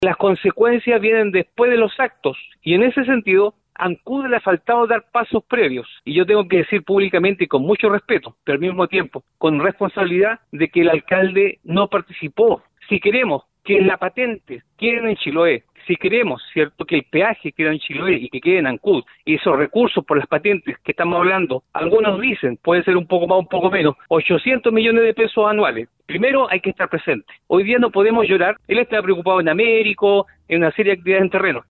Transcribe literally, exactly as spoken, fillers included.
Las consecuencias vienen después de los actos y en ese sentido Ancud le ha faltado dar pasos previos y yo tengo que decir públicamente y con mucho respeto, pero al mismo tiempo con responsabilidad de que el alcalde no participó. Si queremos que la patente quede en Chiloé, si queremos, cierto, que el peaje quede en Chiloé y que quede en Ancud, y esos recursos por las patentes que estamos hablando, algunos dicen, puede ser un poco más, un poco menos, ochocientos millones de pesos anuales. Primero hay que estar presente. Hoy día no podemos llorar. Él está preocupado en Américo, en una serie de actividades en terreno.